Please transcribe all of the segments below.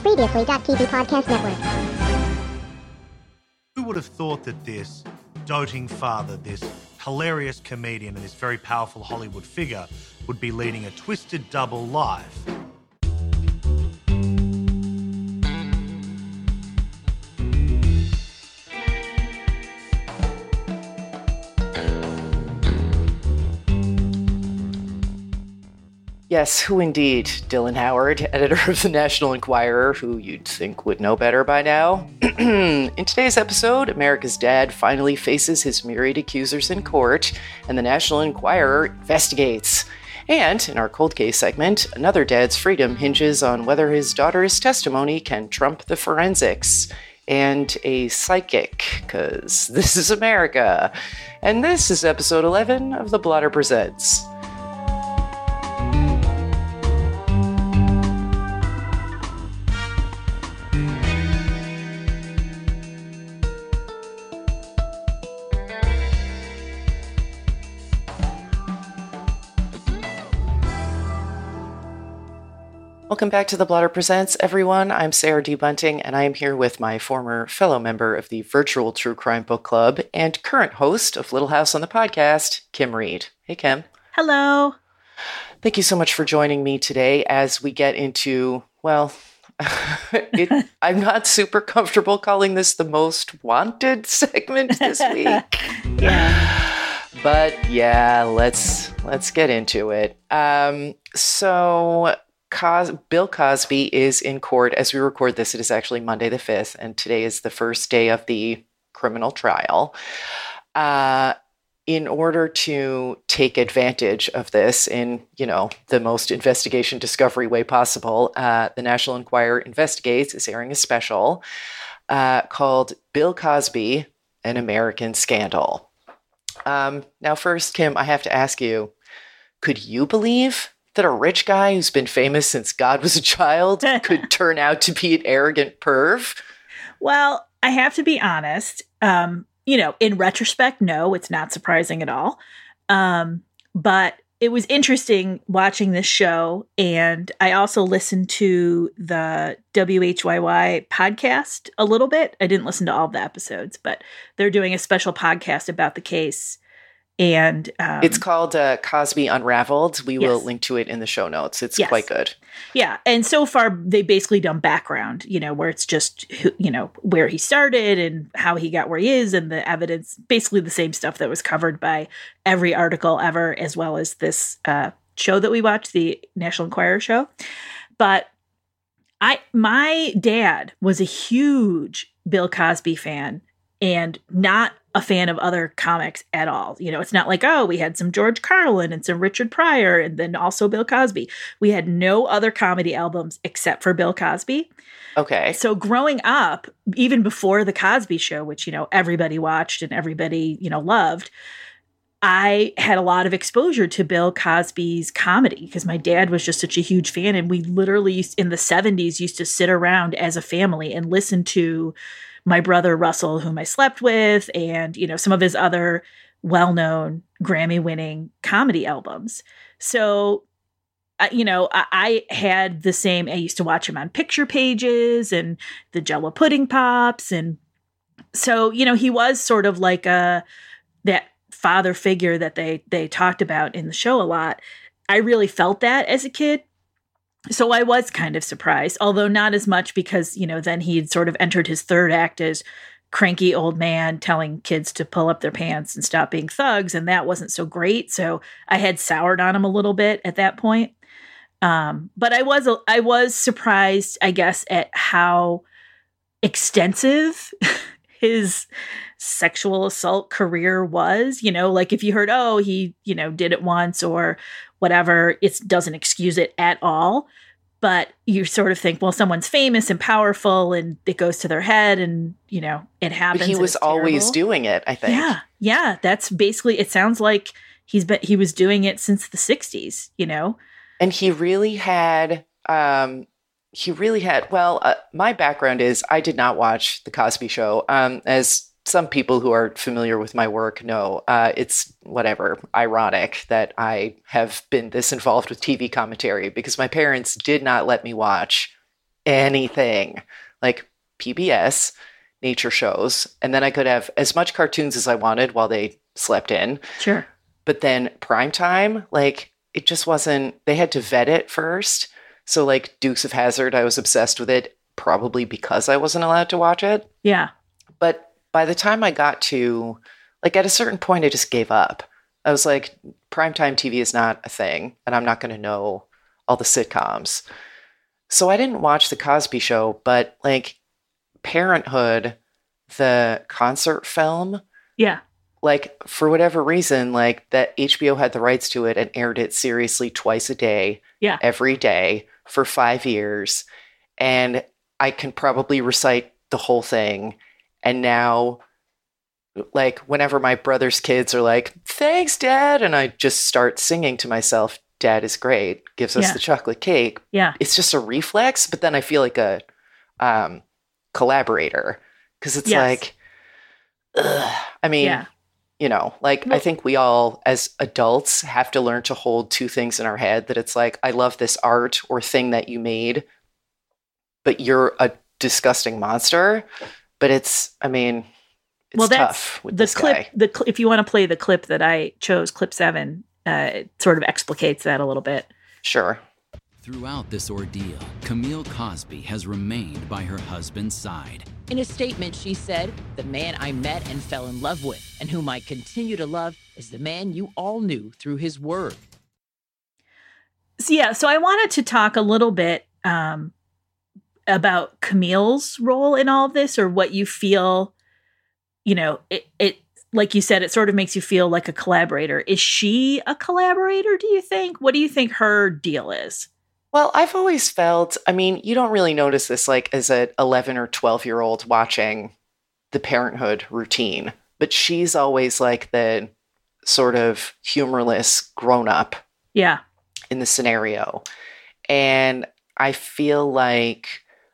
Previously.tv Podcast Network. Who would have thought that this doting father, this hilarious comedian, and this very powerful Hollywood figure would be leading a twisted double life? Yes, who indeed? Dylan Howard, editor of the National Enquirer, who you'd think would know better by now. In today's episode, America's dad finally faces his myriad accusers in court, and the National Enquirer investigates. And in our cold case segment, another dad's freedom hinges on whether his daughter's testimony can trump the forensics. And a psychic, because this is America. And this is episode 11 of The Blotter Presents. Welcome back to The Blotter Presents, everyone. I'm Sarah D. Bunting, and I am here with my former fellow member of the virtual True Crime Book Club and current host of Little House on the Podcast, Kim Reed. Hey, Kim. Hello. Thank you so much for joining me today as we get into, well, I'm not super comfortable calling this the most wanted segment this week. Yeah. But yeah, let's get into it. Bill Cosby is in court as we record this. It is actually Monday the 5th, and today is the first day of the criminal trial. In order to take advantage of this in, the most investigation discovery way possible, the National Enquirer Investigates is airing a special called Bill Cosby, An American Scandal. Now, first, Kim, I have to ask you, could you believe that a rich guy who's been famous since God was a child could turn out to be an arrogant perv? Well, I have to be honest. In retrospect, no, it's not surprising at all. But it was interesting watching this show. And I also listened to the WHYY podcast a little bit. I didn't listen to all of the episodes, but they're doing a special podcast about the case. And it's called Cosby Unraveled. We will yes. link to it in the show notes. It's yes. quite good. Yeah. And so far, they basically done background, where it's just, where he started and how he got where he is and the evidence, basically the same stuff that was covered by every article ever, as well as this show that we watched, the National Enquirer show. But my dad was a huge Bill Cosby fan and not a fan of other comics at all. It's not like, we had some George Carlin and some Richard Pryor and then also Bill Cosby. We had no other comedy albums except for Bill Cosby. Okay. So growing up, even before the Cosby Show, which, everybody watched and everybody, loved, I had a lot of exposure to Bill Cosby's comedy because my dad was just such a huge fan. And we literally in the 70s used to sit around as a family and listen to my brother Russell, whom I slept with, and, some of his other well-known Grammy-winning comedy albums. So, I had the same, I used to watch him on Picture Pages and the Jell-O Pudding Pops. And so, he was sort of like that father figure that they talked about in the show a lot. I really felt that as a kid. So I was kind of surprised, although not as much because, then he had sort of entered his third act as cranky old man telling kids to pull up their pants and stop being thugs. And that wasn't so great. So I had soured on him a little bit at that point. But I was surprised, I guess, at how extensive his sexual assault career was, like if you heard, he, did it once or whatever, it doesn't excuse it at all. But you sort of think, well, someone's famous and powerful and it goes to their head and, it happens. But he was always doing it, I think. Yeah. That's basically, it sounds like he was doing it since the 60s, And he really had, my background is I did not watch The Cosby Show. As some people who are familiar with my work know, it's ironic that I have been this involved with TV commentary because my parents did not let me watch anything, like PBS, nature shows, and then I could have as much cartoons as I wanted while they slept in. Sure. But then primetime, like, it just wasn't, they had to vet it first. So, like, Dukes of Hazzard, I was obsessed with it, probably because I wasn't allowed to watch it. Yeah. But by the time I got to, like, at a certain point, I just gave up. I was like, primetime TV is not a thing, and I'm not going to know all the sitcoms. So I didn't watch The Cosby Show, but, like, Parenthood, the concert film, Yeah. like, for whatever reason, like, that HBO had the rights to it and aired it seriously twice a day, Yeah. every day for 5 years. And I can probably recite the whole thing. And now, like, whenever my brother's kids are like, thanks, Dad, and I just start singing to myself, Dad is great, gives us Yeah. the chocolate cake. Yeah. It's just a reflex, but then I feel like a collaborator, because it's Yes. like, ugh. I mean, Yeah. you know, like, I Well- think we all, as adults, have to learn to hold two things in our head, that it's like, I love this art or thing that you made, but you're a disgusting monster. But it's, I mean, it's Well, that's tough with the this clip. guy. If you want to play the clip that I chose, clip 7, it sort of explicates that a little bit. Sure. Throughout this ordeal, Camille Cosby has remained by her husband's side. In a statement, she said, "The man I met and fell in love with, and whom I continue to love, is the man you all knew through his word." So yeah, so I wanted to talk a little bit about Camille's role in all of this, or what you feel. You know, it like you said, it sort of makes you feel like a collaborator. Is she a collaborator, do you think? What do you think her deal is? Well, I've always felt, I mean, you don't really notice this, like, as an 11 or 12-year-old watching the Parenthood routine, but she's always like the sort of humorless grown-up Yeah. in the scenario. And I feel like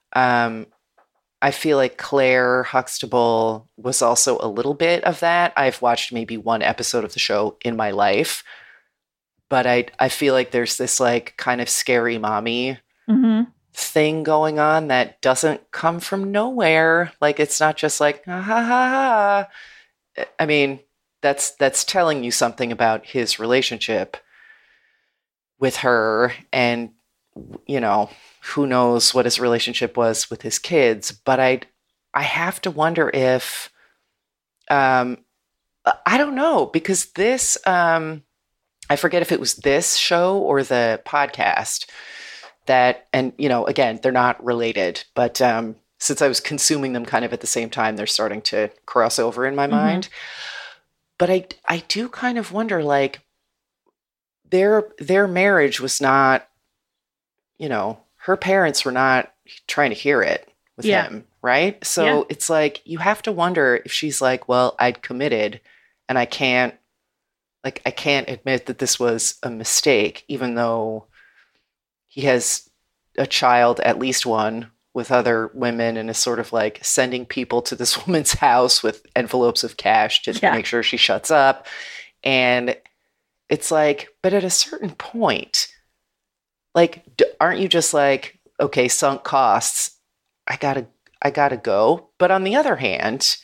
Claire Huxtable was also a little bit of that. I've watched maybe one episode of the show in my life, but I feel like there's this, like, kind of scary mommy Mm-hmm. thing going on that doesn't come from nowhere. Like, it's not just like, ha ha ha ha. I mean, that's telling you something about his relationship with her, and, you know, who knows what his relationship was with his kids. But I have to wonder if, I don't know, because this, I forget if it was this show or the podcast that, and, you know, again, they're not related, but since I was consuming them kind of at the same time, they're starting to cross over in my mind. But I do kind of wonder, like, their marriage was not, you know, her parents were not trying to hear it with Yeah. him, right? So Yeah. it's like, you have to wonder if she's like, well, I'd committed and I can't admit that this was a mistake, even though he has a child, at least one, with other women, and is sort of like sending people to this woman's house with envelopes of cash to Yeah. make sure she shuts up. And it's like, but at a certain point, like, aren't you just like, okay, sunk costs, I gotta go. But on the other hand,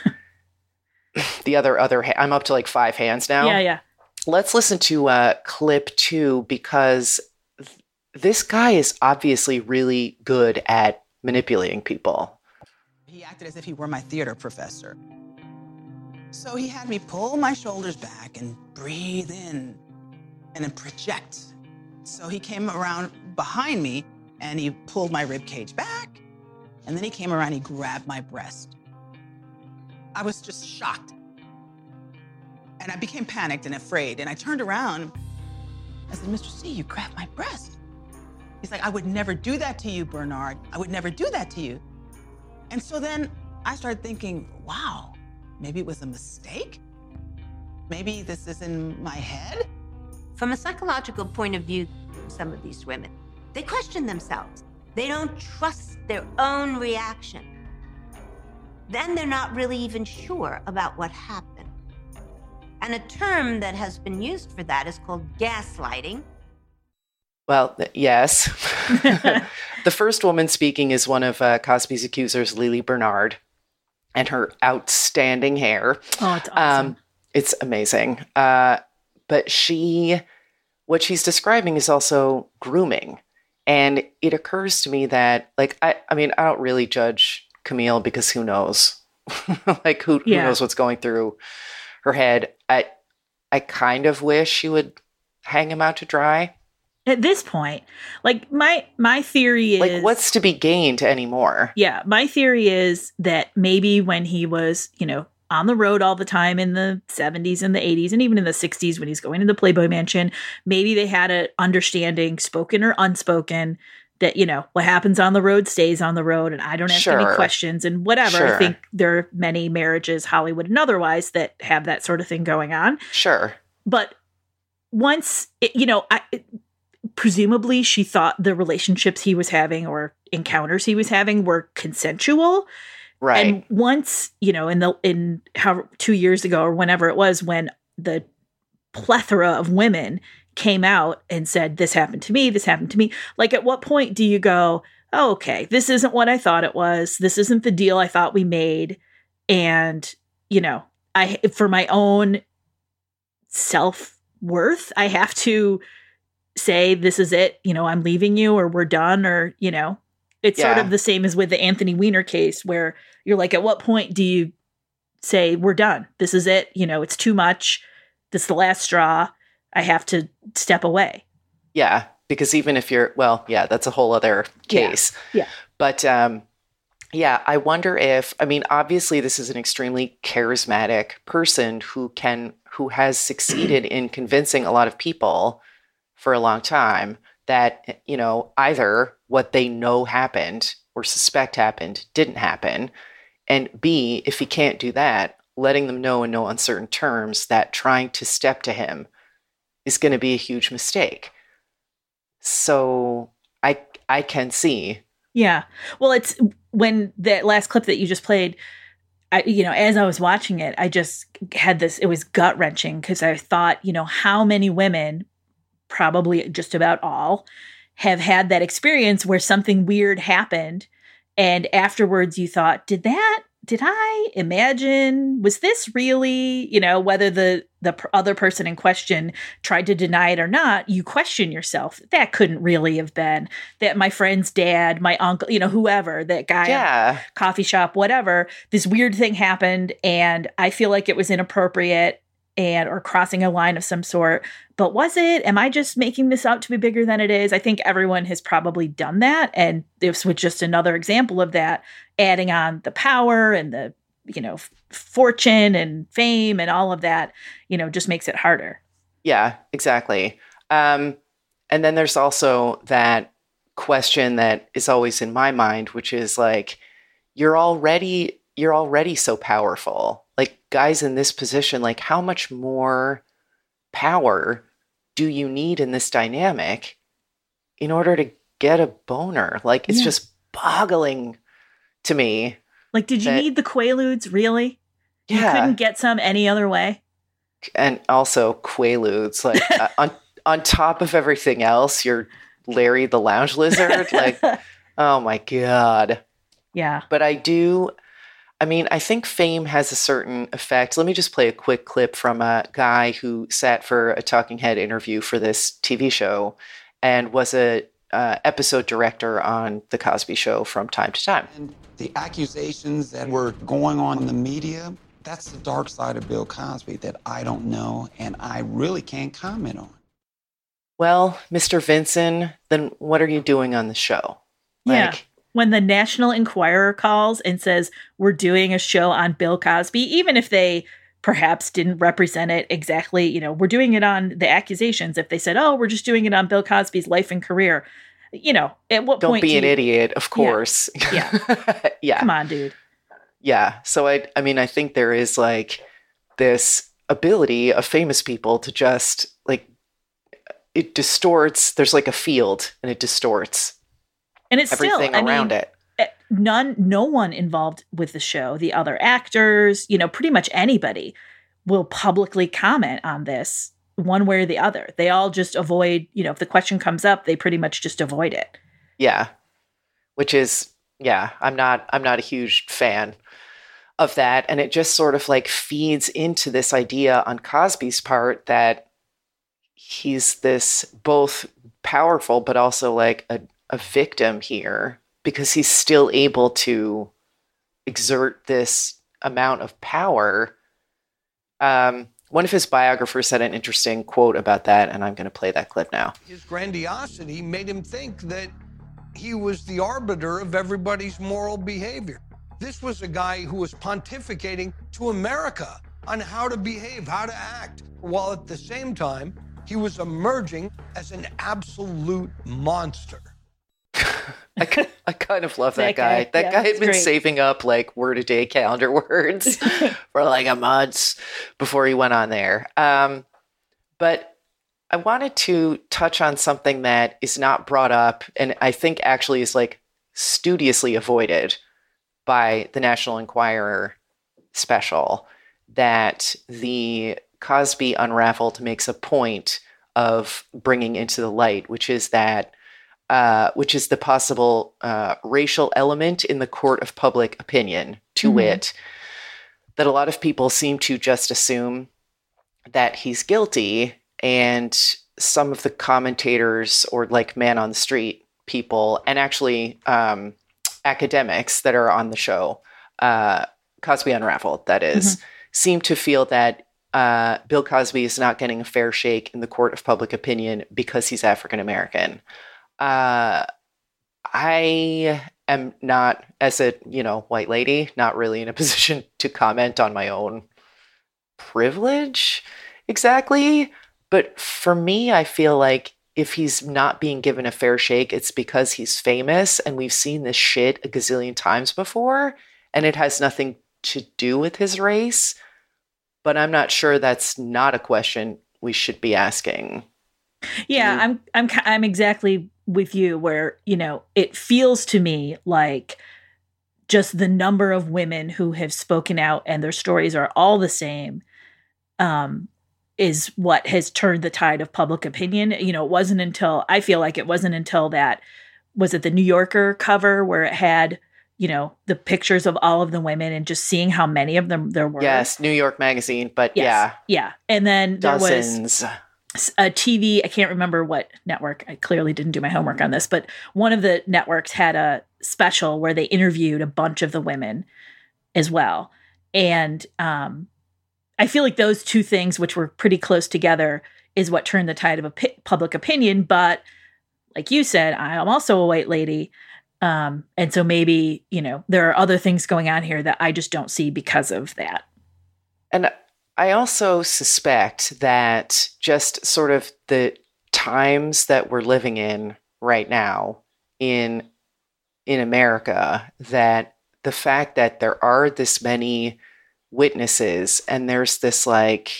I'm up to like 5 hands now. Yeah. Let's listen to clip 2, because this guy is obviously really good at manipulating people. He acted as if he were my theater professor. So he had me pull my shoulders back and breathe in and then project. So he came around behind me and he pulled my rib cage back, and then he came around and he grabbed my breast. I was just shocked. And I became panicked and afraid, and I turned around. I said, "Mr. C, you grabbed my breast." He's like, "I would never do that to you, Bernard. I would never do that to you." And so then I started thinking, wow, maybe it was a mistake? Maybe this is in my head? From a psychological point of view, some of these women, they question themselves. They don't trust their own reaction. Then they're not really even sure about what happened. And a term that has been used for that is called gaslighting. Well, yes. The first woman speaking is one of Cosby's accusers, Lily Bernard, and her outstanding hair. Oh, it's awesome. It's amazing. But what she's describing is also grooming. And it occurs to me that, like, I mean, I don't really judge Camille because who knows? Like, who knows what's going through her head? I kind of wish she would hang him out to dry. At this point, like, my theory is... Like, what's to be gained anymore? Yeah, my theory is that maybe when he was, on the road all the time in the 70s and the 80s and even in the 60s when he's going to the Playboy Mansion, maybe they had an understanding, spoken or unspoken, that, what happens on the road stays on the road and I don't ask any questions and whatever. Sure. I think there are many marriages, Hollywood and otherwise, that have that sort of thing going on. Sure. But once, presumably she thought the relationships he was having or encounters he was having were consensual. Right. And once, in 2 years ago or whenever it was, when the plethora of women came out and said, this happened to me, like, at what point do you go, oh, okay, this isn't what I thought it was. This isn't the deal I thought we made. And, for my own self-worth, I have to say, this is it, I'm leaving you, or we're done, or, it's sort of the same as with the Anthony Weiner case, where you're like, at what point do you say, we're done? This is it. It's too much. This is the last straw. I have to step away. Yeah. Because even if that's a whole other case. Yeah. But, I wonder if, obviously this is an extremely charismatic person who has succeeded in convincing a lot of people for a long time that, either what they know happened or suspect happened didn't happen. And B, if he can't do that, letting them know in no uncertain terms that trying to step to him is going to be a huge mistake. So I can see. Yeah. Well, it's when that last clip that you just played, as I was watching it, I just had this, it was gut wrenching because I thought, how many women, probably just about all, have had that experience where something weird happened and afterwards you thought, did I imagine, was this really, whether the other person in question tried to deny it or not, you question yourself. That couldn't really have been that my friend's dad, my uncle, whoever, that guy at the coffee shop, whatever, this weird thing happened and I feel like it was inappropriate or crossing a line of some sort. But was it? Am I just making this out to be bigger than it is? I think everyone has probably done that. And this was just another example of that, adding on the power and the, fortune and fame and all of that, just makes it harder. Yeah, exactly. And then there's also that question that is always in my mind, which is like, you're already so powerful. Like, guys in this position, like, how much more power do you need in this dynamic in order to get a boner? Like, it's just boggling to me. Like, did you need the Quaaludes, really? Yeah. You couldn't get some any other way? And also Quaaludes, like, on top of everything else, you're Larry the Lounge Lizard. Like, oh my God. Yeah. But I think fame has a certain effect. Let me just play a quick clip from a guy who sat for a talking head interview for this TV show and was a episode director on The Cosby Show from time to time. And the accusations that were going on in the media, that's the dark side of Bill Cosby that I don't know and I really can't comment on. Well, Mr. Vinson, then what are you doing on the show? Yeah. When the National Enquirer calls and says, we're doing a show on Bill Cosby, even if they perhaps didn't represent it exactly, we're doing it on the accusations. If they said, oh, we're just doing it on Bill Cosby's life and career, at what point? Don't be an idiot, of course. Yeah. Yeah. Come on, dude. Yeah. So I think there is like this ability of famous people to just like, it distorts. There's like a field and it distorts. And it's everything still, around it. No one involved with the show, the other actors, pretty much anybody will publicly comment on this one way or the other. They all just avoid, if the question comes up, they pretty much just avoid it. Yeah. Which is, I'm not a huge fan of that. And it just sort of like feeds into this idea on Cosby's part that he's this both powerful, but also like a victim here, because he's still able to exert this amount of power. One of his biographers said an interesting quote about that, and I'm going to play that clip now. His grandiosity made him think that he was the arbiter of everybody's moral behavior. This was a guy who was pontificating to America on how to behave, how to act, while at the same time, he was emerging as an absolute monster. I kind of love that guy. That guy had been saving up like word a day calendar words for like a month before he went on there. But I wanted to touch on something that is not brought up, and I think actually is like studiously avoided by the National Enquirer special, that the Cosby Unraveled makes a point of bringing into the light, which is that which is the possible racial element in the court of public opinion, to wit, that a lot of people seem to just assume that he's guilty, and some of the commentators or like man on the street people, and actually academics that are on the show, Cosby Unraveled, that is, seem to feel that Bill Cosby is not getting a fair shake in the court of public opinion because he's African American. I am not, as a, white lady, not really in a position to comment on my own privilege exactly. But for me, I feel like if he's not being given a fair shake, it's because he's famous, and we've seen this shit a gazillion times before, and it has nothing to do with his race. But I'm not sure that's not a question we should be asking. Yeah, I'm exactly with you, where, it feels to me like just the number of women who have spoken out and their stories are all the same, is what has turned the tide of public opinion. I feel like it wasn't until that, was it the New Yorker cover where it had, the pictures of all of the women and just seeing how many of them there were. Yes, New York Magazine, but yes, yeah. And then there dozens. Was a TV, I can't remember what network, I clearly didn't do my homework on this, but one of the networks had a special where they interviewed a bunch of the women as well. And I feel like those two things, which were pretty close together, is what turned the tide of public opinion. But like you said, I am also a white lady. And so maybe, there are other things going on here that I just don't see because of that. And I also suspect that just sort of the times that we're living in right now in America, that the fact that there are this many witnesses, and there's this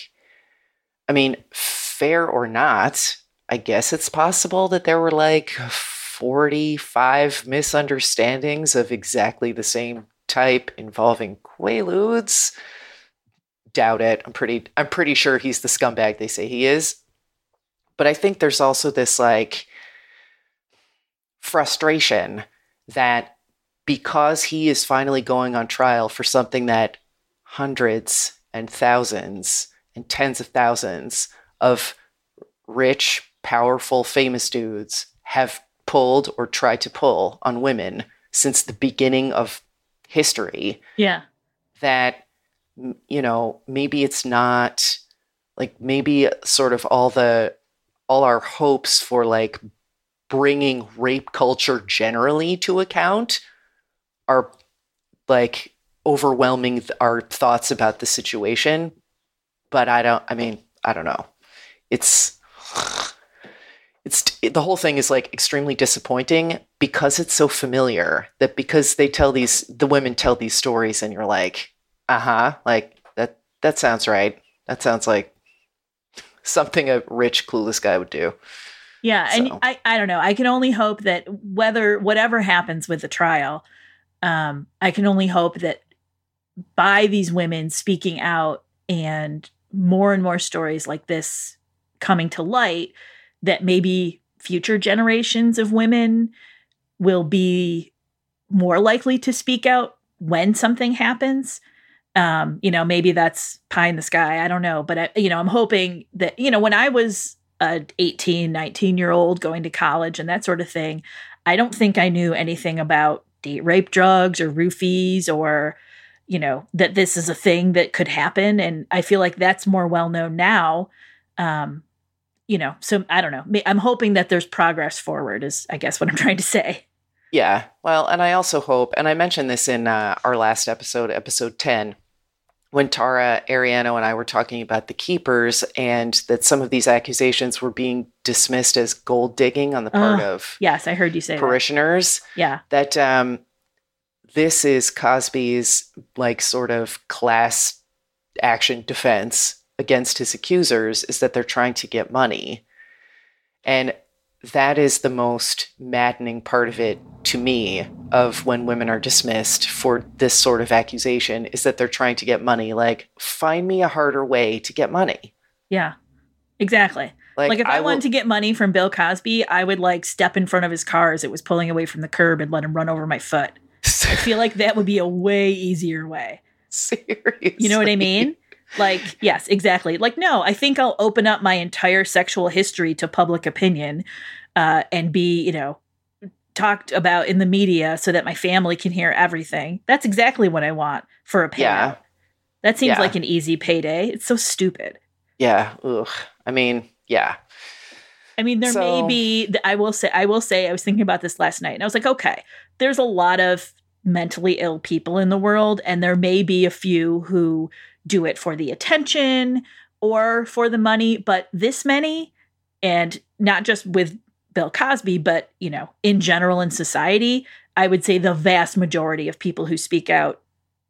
fair or not, I guess it's possible that there were like 45 misunderstandings of exactly the same type involving Quaaludes. Doubt it. I'm pretty sure he's the scumbag they say he is. But I think there's also this frustration that because he is finally going on trial for something that hundreds and thousands and tens of thousands of rich, powerful, famous dudes have pulled or tried to pull on women since the beginning of history. Yeah. That, maybe it's not maybe sort of all our hopes for bringing rape culture generally to account are overwhelming our thoughts about the situation. But I don't know. It's the whole thing is extremely disappointing because it's so familiar, that because the women tell these stories and you're like, that sounds right. That sounds like something a rich, clueless guy would do. Yeah. So. And I don't know. I can only hope that whatever happens with the trial, I can only hope that by these women speaking out and more stories like this coming to light, that maybe future generations of women will be more likely to speak out when something happens. Maybe that's pie in the sky. I don't know. But, I'm hoping that, when I was a 18, 19-year-old going to college and that sort of thing, I don't think I knew anything about date rape drugs or roofies or, that this is a thing that could happen. And I feel like that's more well-known now. So I don't know. I'm hoping that there's progress forward is, I guess, what I'm trying to say. Yeah. Well, and I also hope, and I mentioned this in our last episode, episode 10, when Tara Ariano and I were talking about the Keepers and that some of these accusations were being dismissed as gold digging on the part of yes, I heard you say parishioners. That. Yeah. That this is Cosby's sort of class action defense against his accusers, is that they're trying to get money. And that is the most maddening part of it to me, of when women are dismissed for this sort of accusation, is that they're trying to get money. Find me a harder way to get money. Yeah, exactly. If I wanted to get money from Bill Cosby, I would step in front of his car as it was pulling away from the curb and let him run over my foot. I feel like that would be a way easier way. Seriously. You know what I mean? Yes, exactly. No, I think I'll open up my entire sexual history to public opinion and be, talked about in the media so that my family can hear everything. That's exactly what I want for a payout. Yeah. That seems like an easy payday. It's so stupid. Yeah. Ugh. I mean, yeah. There may be, I will say, I was thinking about this last night and I was like, okay, there's a lot of mentally ill people in the world, and there may be a few who do it for the attention or for the money, but this many, and not just with Bill Cosby, but, in general in society, I would say the vast majority of people who speak out,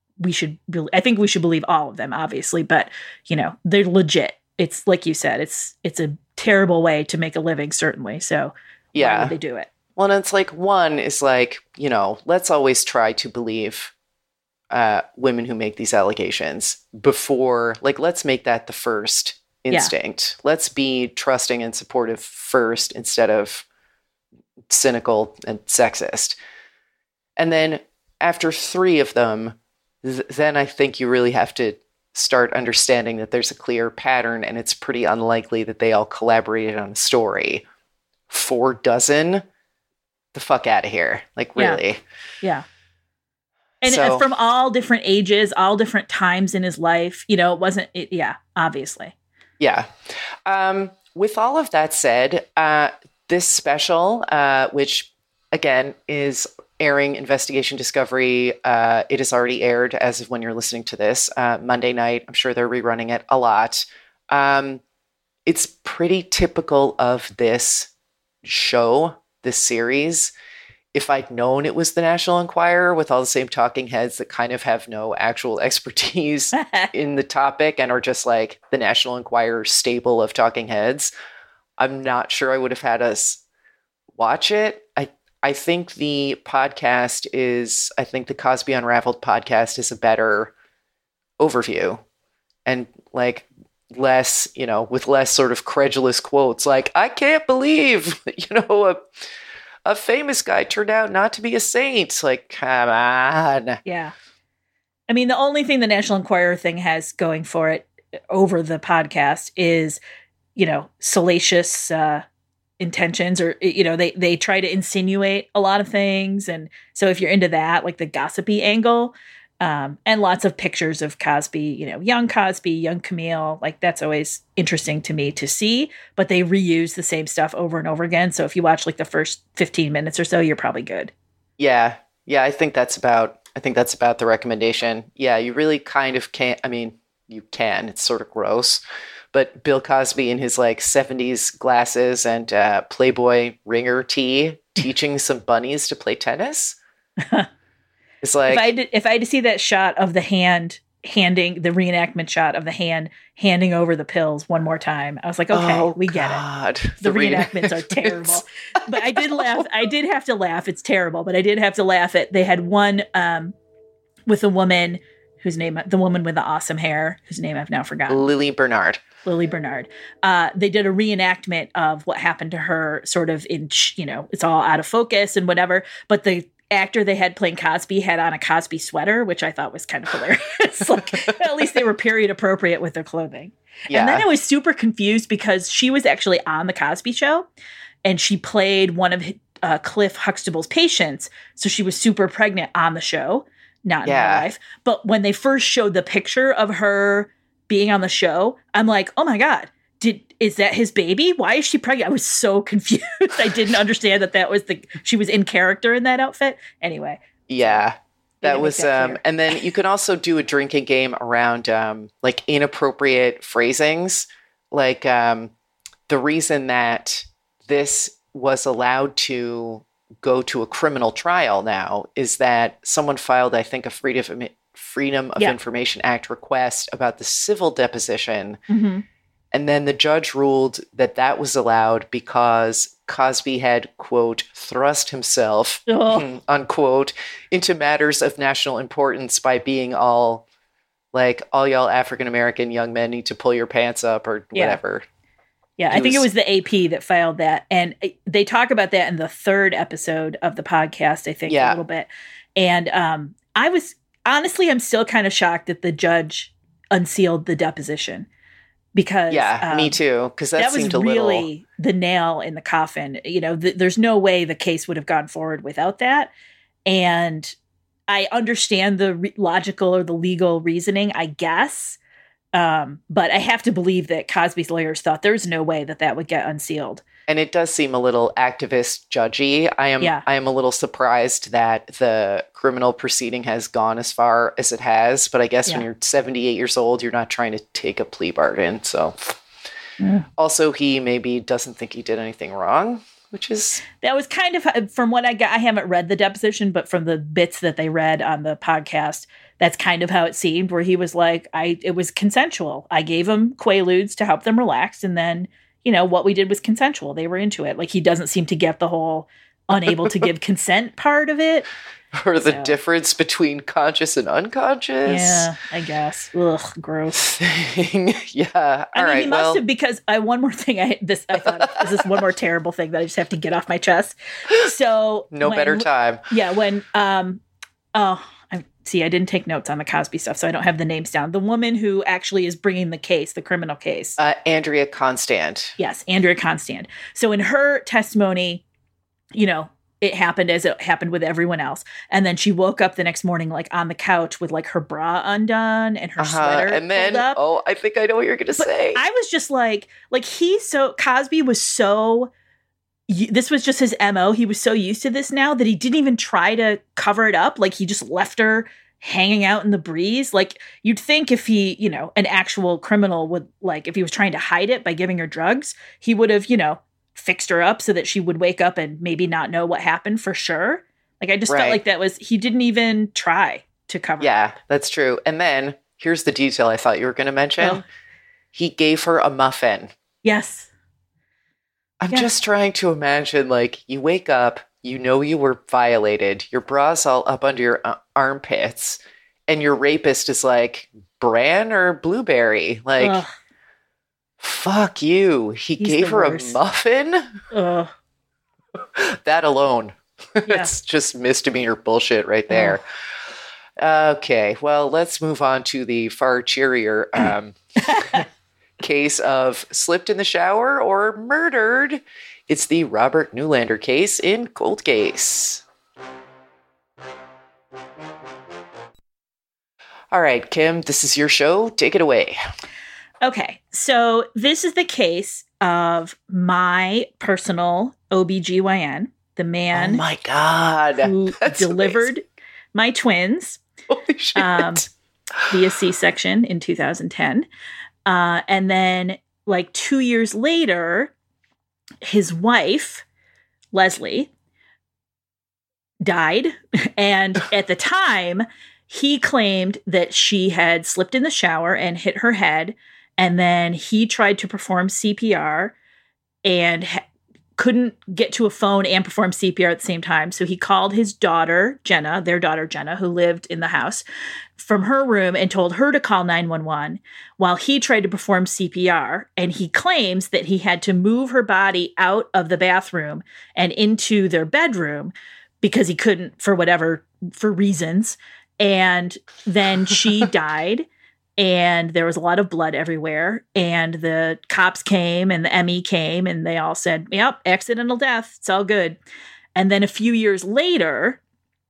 I think we should believe all of them, obviously, but, they're legit. It's like you said, it's a terrible way to make a living, certainly. So why would they do it? Well, and it's one is let's always try to believe women who make these allegations before, let's make that the first instinct. Yeah. Let's be trusting and supportive first instead of cynical and sexist. And then after 3 of them, then I think you really have to start understanding that there's a clear pattern, and it's pretty unlikely that they all collaborated on a story. 4 dozen? The fuck out of here. Really. Yeah. And from all different ages, all different times in his life, it wasn't, obviously. Yeah. With all of that said, this special, which again is airing Investigation Discovery, it has already aired as of when you're listening to this, Monday night. I'm sure they're rerunning it a lot. It's pretty typical of this show, this series. If I'd known it was the National Enquirer with all the same talking heads that kind of have no actual expertise in the topic and are just the National Enquirer stable of talking heads, I'm not sure I would have had us watch it. I think the Cosby Unraveled podcast is a better overview and less, with less sort of credulous quotes. I can't believe, a famous guy turned out not to be a saint. Come on. Yeah. The only thing the National Enquirer thing has going for it over the podcast is, salacious intentions, or, they try to insinuate a lot of things. And so if you're into that, the gossipy angle, and lots of pictures of Cosby, young Cosby, young Camille, that's always interesting to me to see, but they reuse the same stuff over and over again. So if you watch the first 15 minutes or so, you're probably good. Yeah. Yeah. I think that's about the recommendation. Yeah. You really kind of can't, you can, it's sort of gross, but Bill Cosby in his 70s glasses and Playboy ringer tee teaching some bunnies to play tennis. It's if I had to see that shot of the hand handing the reenactment shot of the hand handing over the pills one more time, I was like, okay, we get it. The reenactments are terrible, but I did laugh. I did have to laugh. It's terrible, but I did have to laugh at, they had one with a woman whose name, the woman with the awesome hair, whose name I've now forgotten. Lily Bernard. Lily Bernard. They did a reenactment of what happened to her, sort of in, it's all out of focus and whatever. But the actor they had playing Cosby had on a Cosby sweater, which I thought was kind of hilarious. Like, at least they were period appropriate with their clothing. Yeah. And then I was super confused because she was actually on the Cosby Show, and she played one of Cliff Huxtable's patients. So she was super pregnant on the show, not in real life. But when they first showed the picture of her being on the show, I'm like, oh my God, is that his baby? Why is she pregnant? I was so confused. I didn't understand that was she was in character in that outfit. Anyway. Yeah. That was, and then you can also do a drinking game around, like inappropriate phrasings. Like, the reason that this was allowed to go to a criminal trial now is that someone filed, I think, a Freedom of Information Act request about the civil deposition. Mm-hmm. And then the judge ruled that was allowed because Cosby had, quote, thrust himself, unquote, into matters of national importance by being all y'all African-American young men need to pull your pants up or whatever. Yeah, I think it was the AP that filed that. And they talk about that in the 3rd episode of the podcast, I think, a little bit. And I'm still kind of shocked that the judge unsealed the deposition. Because me too. Because that seemed was really the nail in the coffin. There's no way the case would have gone forward without that. And I understand the logical or the legal reasoning, I guess. But I have to believe that Cosby's lawyers thought there's no way that would get unsealed. And it does seem a little activist judgy. I am a little surprised that the criminal proceeding has gone as far as it has. But I guess when you're 78 years old, you're not trying to take a plea bargain. So also he maybe doesn't think he did anything wrong, that was kind of, from what I got, I haven't read the deposition, but from the bits that they read on the podcast, that's kind of how it seemed, where he was like, it was consensual. I gave him Quaaludes to help them relax. And then, what we did was consensual. They were into it. Like, he doesn't seem to get the whole unable to give consent part of it. Or the difference between conscious and unconscious. Yeah, I guess. Ugh, gross. Yeah. All right. He must have, because one more thing I thought this is one more terrible thing that I just have to get off my chest. So better time. Yeah. When I didn't take notes on the Cosby stuff, so I don't have the names down. The woman who actually is bringing the case, the criminal case. Andrea Constand. Yes, Andrea Constand. So in her testimony, it happened as it happened with everyone else. And then she woke up the next morning, like on the couch with like her bra undone and her sweater and then, pulled up. I think I know what you're going to say. I was just Cosby was so, this was just his MO. He was so used to this now that he didn't even try to cover it up. Like, he just left her hanging out in the breeze. Like, you'd think if he, an actual criminal would, like, if he was trying to hide it by giving her drugs, he would have, fixed her up so that she would wake up and maybe not know what happened for sure. Like, I just felt like he didn't even try to cover it. Yeah, that's true. And then here's the detail I thought you were going to mention. He gave her a muffin. Yes. I'm just trying to imagine, like, you wake up, you were violated, your bra's all up under your armpits, and your rapist is like, Bran or Blueberry? Like, fuck you. He's gave her a muffin? That alone. It's just misdemeanor bullshit right there. Okay, well, let's move on to the far cheerier case of slipped in the shower or murdered. It's the Robert Newlander case in Cold Case. All right, Kim, this is your show. Take it away. Okay, so this is the case of my personal OBGYN, the man my God, who delivered my twins Holy shit. Via C-section in 2010. And then, like 2 years later, his wife, Leslie, died. And at the time, he claimed that she had slipped in the shower and hit her head. And then he tried to perform CPR and couldn't get to a phone and perform CPR at the same time. So he called his daughter, Jenna, their daughter, Jenna, who lived in the house, from her room and told her to call 911 while he tried to perform CPR. And he claims that he had to move her body out of the bathroom and into their bedroom because he couldn't for reasons. And then she died. And there was a lot of blood everywhere. And the cops came and the ME came and they all said, yep, accidental death. It's all good. And then a few years later,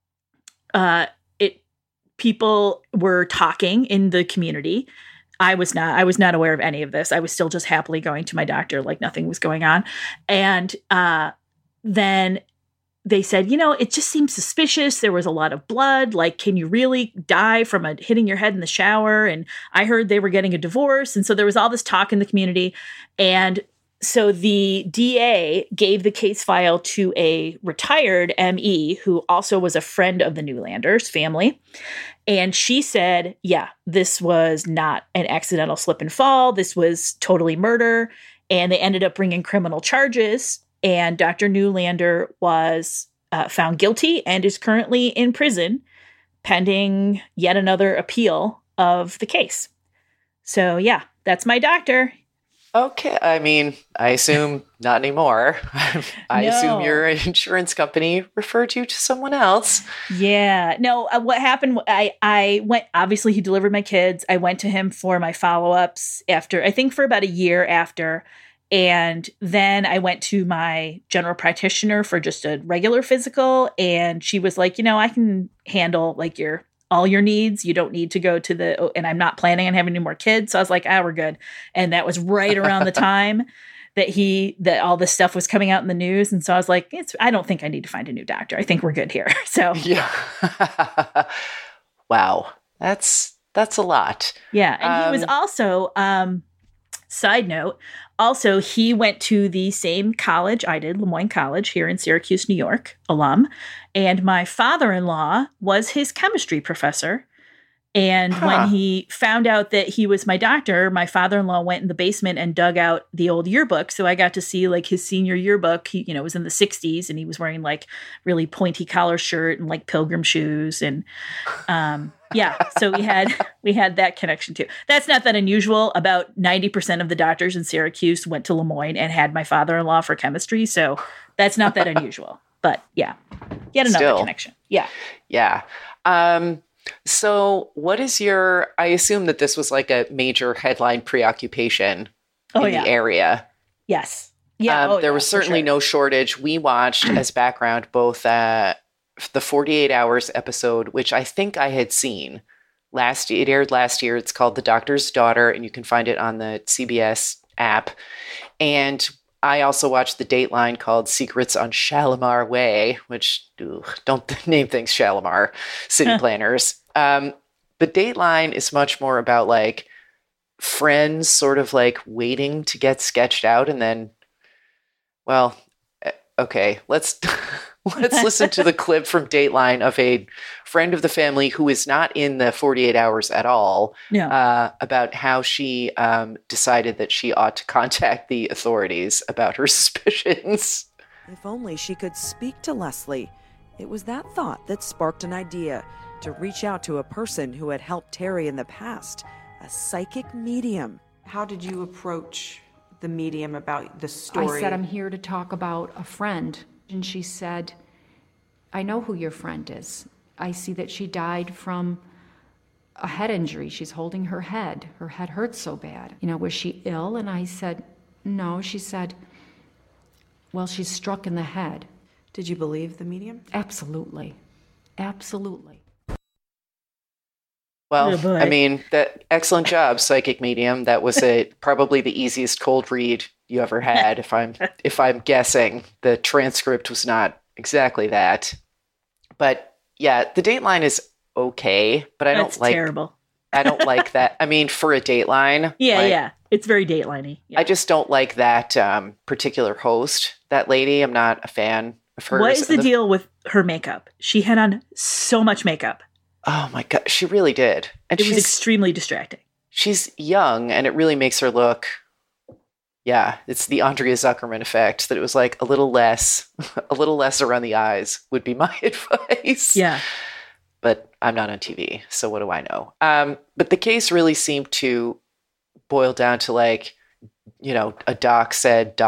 people were talking in the community. I was not aware of any of this. I was still just happily going to my doctor like nothing was going on. And then they said, it just seems suspicious. There was a lot of blood. Like, can you really die from hitting your head in the shower? And I heard they were getting a divorce. And so there was all this talk in the community. And so the DA gave the case file to a retired ME who also was a friend of the Newlanders family. And she said, yeah, this was not an accidental slip and fall. This was totally murder. And they ended up bringing criminal charges. And Dr. Newlander was found guilty and is currently in prison pending yet another appeal of the case. So, yeah, that's my doctor. Okay. I mean, I assume not anymore. I assume your insurance company referred you to someone else. Yeah. No, what happened, I went, obviously he delivered my kids. I went to him for my follow-ups after, I think for about a year after. And then I went to my general practitioner for just a regular physical. And she was like, I can handle like all your needs. You don't need to go to and I'm not planning on having any more kids. So I was like, we're good. And that was right around the time that all this stuff was coming out in the news. And so I was like, I don't think I need to find a new doctor. I think we're good here. So yeah. Wow. That's a lot. Yeah. And he was also, side note, also, he went to the same college I did, Lemoyne College here in Syracuse, New York, alum. And my father-in-law was his chemistry professor. And when he found out that he was my doctor, my father-in-law went in the basement and dug out the old yearbook. So I got to see like his senior yearbook. He, was in the 60s and he was wearing like really pointy collar shirt and like pilgrim shoes. And yeah, so we had that connection too. That's not that unusual. About 90% of the doctors in Syracuse went to Lemoyne and had my father-in-law for chemistry. So that's not that unusual. But yeah, yet another connection. Yeah. Yeah. So what is I assume that this was like a major headline preoccupation in the area. Yes. Yeah. There was certainly no shortage. We watched as background both the 48 Hours episode, which I think I had seen last year. It aired last year. It's called The Doctor's Daughter, and you can find it on the CBS app. And I also watched the Dateline called Secrets on Shalimar Way, which don't name things Shalimar, city planners. But Dateline is much more about like friends sort of like waiting to get sketched out. And then, well, okay, let's listen to the clip from Dateline of a friend of the family who is not in the 48 Hours at all, about how she decided that she ought to contact the authorities about her suspicions. If only she could speak to Leslie. It was that thought that sparked an idea to reach out to a person who had helped Terry in the past, a psychic medium. How did you approach the medium about the story? I said, I'm here to talk about a friend. And she said, I know who your friend is. I see that she died from a head injury. She's holding her head. Her head hurts so bad. Was she ill? And I said, no. She said, well, she's struck in the head. Did you believe the medium? Absolutely. Absolutely. Well, I mean, excellent job, psychic medium. That was probably the easiest cold read you ever had. If I'm guessing, the transcript was not exactly that. But yeah, the Dateline is okay, but That's terrible. I don't like that. I mean, for a Dateline, yeah, it's very Dateline-y. Yeah. I just don't like that particular host. That lady, I'm not a fan of hers. What is the deal with her makeup? She had on so much makeup. Oh my God, she really did. And it was extremely distracting. She's young, and it really makes her look Yeah, it's the Andrea Zuckerman effect, that it was like a little less around the eyes would be my advice. Yeah. But I'm not on TV, so what do I know? But the case really seemed to boil down to like, you know, a doc said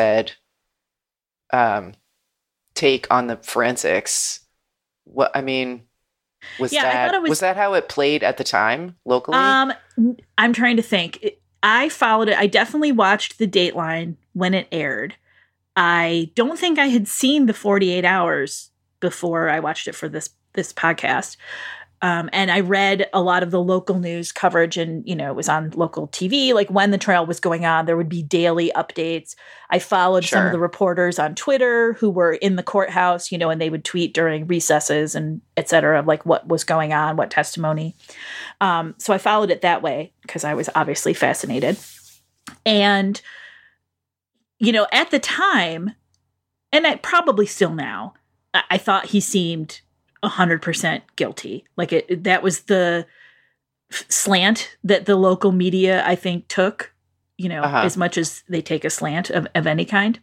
take on the forensics. What I mean, was that how it played at the time locally? I'm trying to think. I followed it. I definitely watched the Dateline when it aired. I don't think I had seen the 48 Hours before I watched it for this podcast. And I read a lot of the local news coverage, and, you know, it was on local TV. Like when the trial was going on, there would be daily updates. I followed some of the reporters on Twitter who were in the courthouse, you know, and they would tweet during recesses and et cetera, like what was going on, what testimony. So I followed it that way because I was obviously fascinated. And, you know, at the time, and I probably still now, I thought he seemed 100% guilty. Like that was the slant that the local media, I think, took, you know, as much as they take a slant of any kind.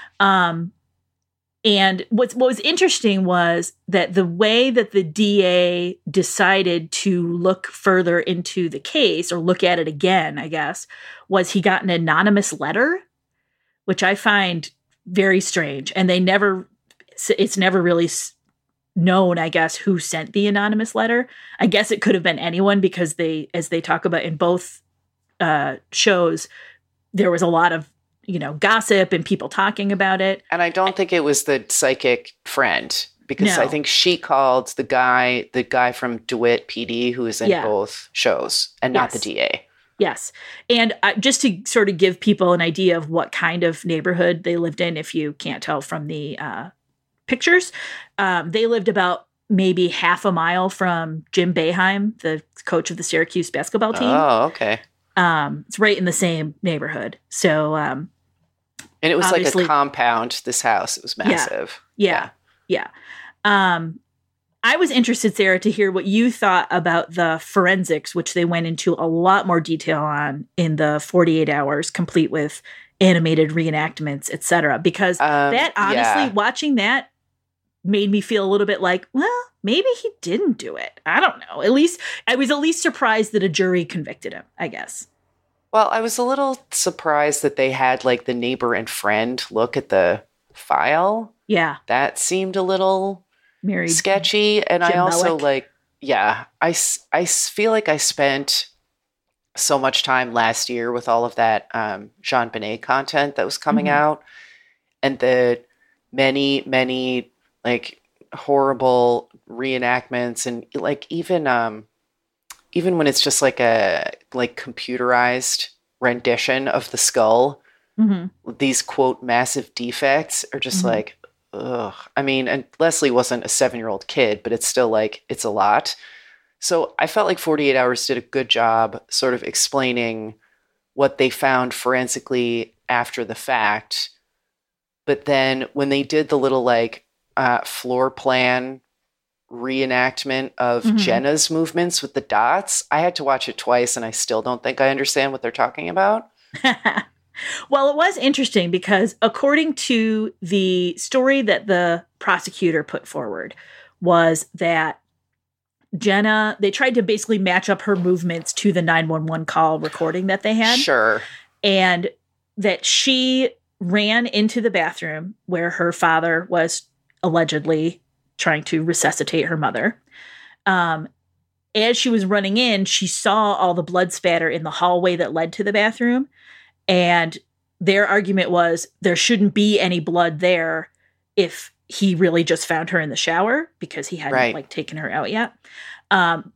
And what was interesting was that the way that the DA decided to look further into the case, or look at it again, I guess, was he got an anonymous letter, which I find very strange. And it's never really known, I guess, who sent the anonymous letter. I guess it could have been anyone, because as they talk about in both shows, there was a lot of, you know, gossip and people talking about it. And I don't think it was the psychic friend, because No. I think she called the guy from DeWitt PD, who is in both shows, and not the DA. Yes. And just to sort of give people an idea of what kind of neighborhood they lived in, if you can't tell from the pictures, they lived about maybe half a mile from Jim Boeheim, the coach of the Syracuse basketball team. Oh, okay. It's right in the same neighborhood. So, and it was like a compound, this house. It was massive. Yeah. I was interested, Sarah, to hear what you thought about the forensics, which they went into a lot more detail on in the 48 Hours, complete with animated reenactments, etc. Because that, honestly, watching that made me feel a little bit like, well, maybe he didn't do it. I don't know. At least I was surprised that a jury convicted him, I guess. Well, I was a little surprised that they had like the neighbor and friend look at the file. Yeah. That seemed a little sketchy. And Jim I also Melick. I feel like I spent so much time last year with all of that Jean Benet content that was coming out, and the many like horrible reenactments, and like even when it's just like a computerized rendition of the skull, these quote massive defects are just like, ugh. I mean, and Leslie wasn't a 7-year-old kid, but it's still like, it's a lot. So I felt like 48 Hours did a good job sort of explaining what they found forensically after the fact. But then when they did the little like floor plan reenactment of Jenna's movements with the dots, I had to watch it twice, and I still don't think I understand what they're talking about. Well, it was interesting because according to the story that the prosecutor put forward was that Jenna, they tried to basically match up her movements to the 911 call recording that they had. Sure. And that she ran into the bathroom where her father was allegedly trying to resuscitate her mother. As she was running in, she saw all the blood spatter in the hallway that led to the bathroom. And their argument was there shouldn't be any blood there if he really just found her in the shower, because he hadn't like taken her out yet. And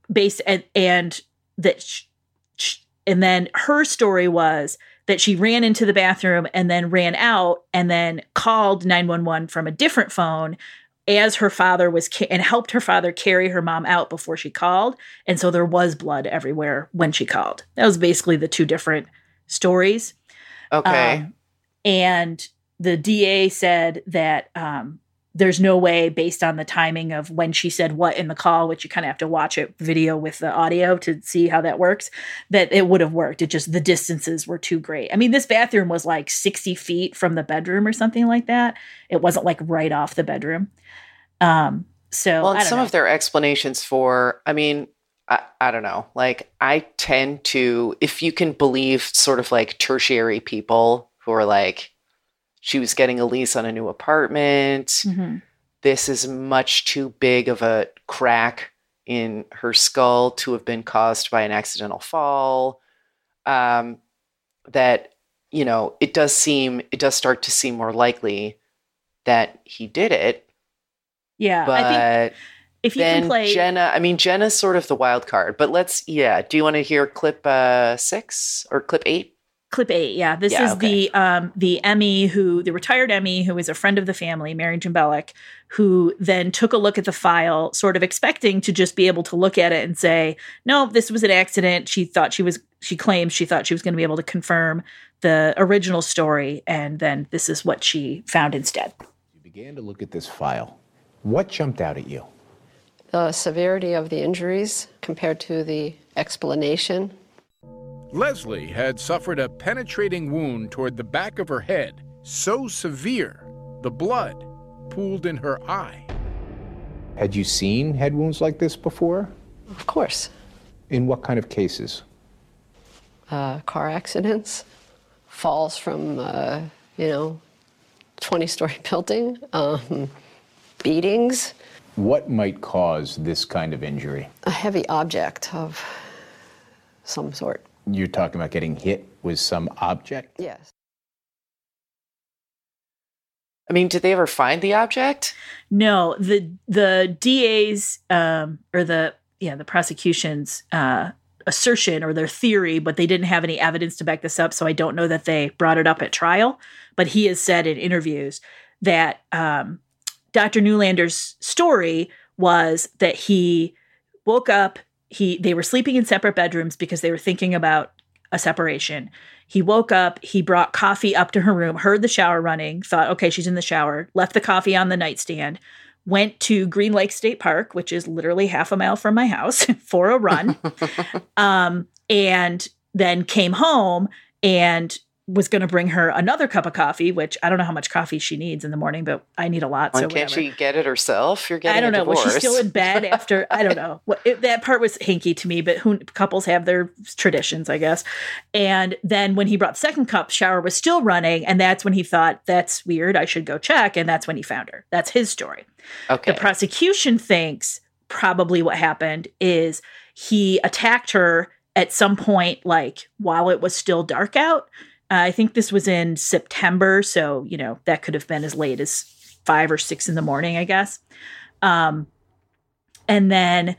then her story was that she ran into the bathroom and then ran out and then called 911 from a different phone as her father was and helped her father carry her mom out before she called. And so there was blood everywhere when she called. That was basically the two different stories. Okay. And the DA said that there's no way, based on the timing of when she said what in the call, which you kind of have to watch it video with the audio to see how that works, that it would have worked. It just, the distances were too great. I mean, this bathroom was like 60 feet from the bedroom or something like that. It wasn't like right off the bedroom. So, well, and some of their explanations for, I mean, I don't know. Like, I tend to, if you can believe sort of like tertiary people who are like, she was getting a lease on a new apartment. Mm-hmm. This is much too big of a crack in her skull to have been caused by an accidental fall. That, you know, it does start to seem more likely that he did it. Yeah. But I think if you can play Jenna's sort of the wild card, but do you want to hear clip 6 or clip 8? Clip 8, yeah. This is the Emmy the retired Emmy who is a friend of the family, Mary Jambelek, who then took a look at the file, sort of expecting to just be able to look at it and say, no, this was an accident. She claims she thought she was going to be able to confirm the original story, and then this is what she found instead. You began to look at this file. What jumped out at you? The severity of the injuries compared to the explanation. Leslie had suffered a penetrating wound toward the back of her head, so severe the blood pooled in her eye. Had you seen head wounds like this before? Of course. In what kind of cases? Car accidents, falls from, 20-story building, beatings. What might cause this kind of injury? A heavy object of some sort. You're talking about getting hit with some object? Yes. I mean, did they ever find the object? No, the DA's or the prosecution's assertion or their theory, but they didn't have any evidence to back this up, so I don't know that they brought it up at trial. But he has said in interviews that Dr. Newlander's story was that he woke up. They were sleeping in separate bedrooms because they were thinking about a separation. He woke up, he brought coffee up to her room, heard the shower running, thought, okay, she's in the shower, left the coffee on the nightstand, went to Green Lake State Park, which is literally half a mile from my house, for a run, and then came home and was going to bring her another cup of coffee, which I don't know how much coffee she needs in the morning, but I need a lot. Can't whatever. she get it herself? You're getting I don't know. divorce. Was she still in bed after? I don't know. That part was hinky to me, but couples have their traditions, I guess. And then when he brought the second cup, shower was still running. And that's when he thought, that's weird. I should go check. And that's when he found her. That's his story. Okay. The prosecution thinks probably what happened is he attacked her at some point, like while it was still dark out. I think this was in September, so, that could have been as late as 5 or 6 in the morning, I guess. And then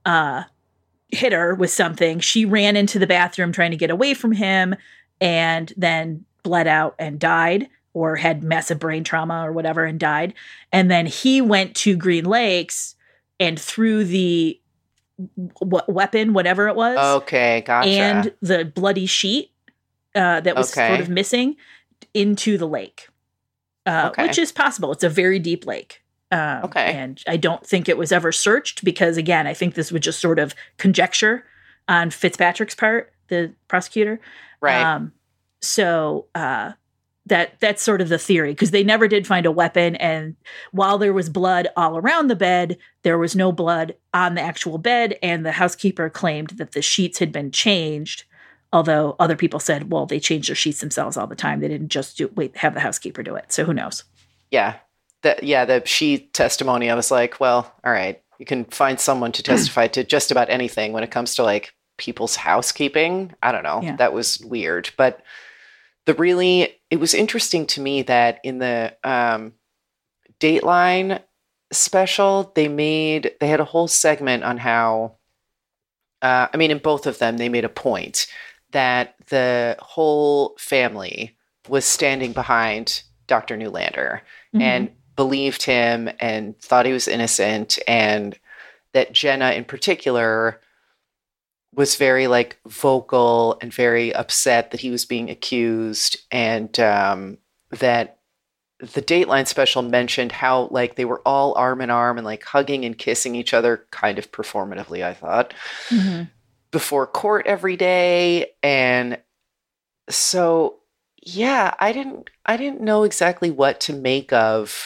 hit her with something. She ran into the bathroom trying to get away from him and then bled out and died, or had massive brain trauma or whatever and died. And then he went to Green Lakes and threw the weapon, whatever it was. Okay, gotcha. And the bloody sheet. That was sort of missing into the lake, which is possible. It's a very deep lake. And I don't think it was ever searched because, again, I think this was just sort of conjecture on Fitzpatrick's part, the prosecutor. Right. So that's sort of the theory, because they never did find a weapon. And while there was blood all around the bed, there was no blood on the actual bed. And the housekeeper claimed that the sheets had been changed. Although other people said, well, they change their sheets themselves all the time. They didn't just have the housekeeper do it. So who knows? Yeah. The sheet testimony, I was like, well, all right. You can find someone to testify to just about anything when it comes to like people's housekeeping. I don't know. Yeah. That was weird. But it was interesting to me that in the Dateline special, they had a whole segment on how, in both of them, they made a point that the whole family was standing behind Dr. Newlander and believed him and thought he was innocent, and that Jenna in particular was very like vocal and very upset that he was being accused, and that the Dateline special mentioned how like they were all arm in arm and like hugging and kissing each other kind of performatively, I thought, before court every day. And so, yeah, I didn't know exactly what to make of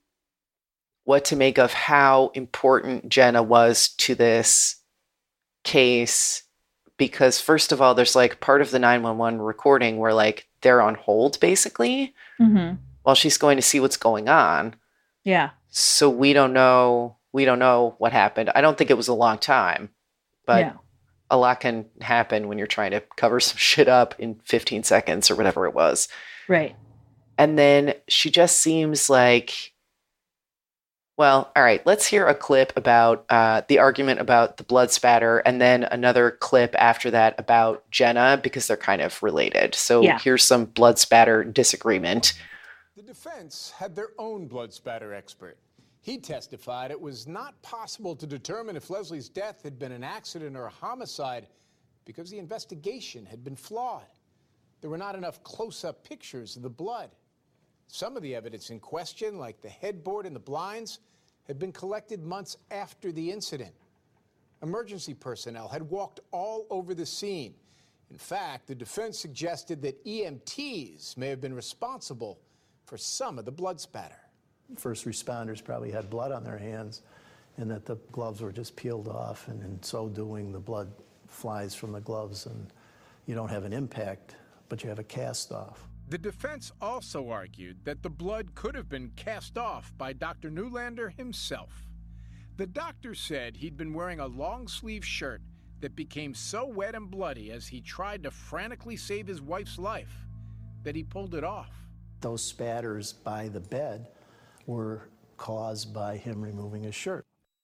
how important Jenna was to this case, because first of all, there's like part of the 911 recording where like they're on hold basically while she's going to see what's going on. Yeah. So we don't know what happened. I don't think it was a long time, but a lot can happen when you're trying to cover some shit up in 15 seconds or whatever it was. Right. And then she just seems like, well, all right, let's hear a clip about the argument about the blood spatter, and then another clip after that about Jenna, because they're kind of related. So here's some blood spatter disagreement. The defense had their own blood spatter expert. He testified it was not possible to determine if Leslie's death had been an accident or a homicide because the investigation had been flawed. There were not enough close-up pictures of the blood. Some of the evidence in question, like the headboard and the blinds, had been collected months after the incident. Emergency personnel had walked all over the scene. In fact, the defense suggested that EMTs may have been responsible for some of the blood spatter. First responders probably had blood on their hands and that the gloves were just peeled off, and in so doing, the blood flies from the gloves and you don't have an impact, but you have a cast off. The defense also argued that the blood could have been cast off by Dr. Newlander himself. The doctor said he'd been wearing a long-sleeve shirt that became so wet and bloody as he tried to frantically save his wife's life that he pulled it off. Those spatters by the bed were caused by him removing his shirt.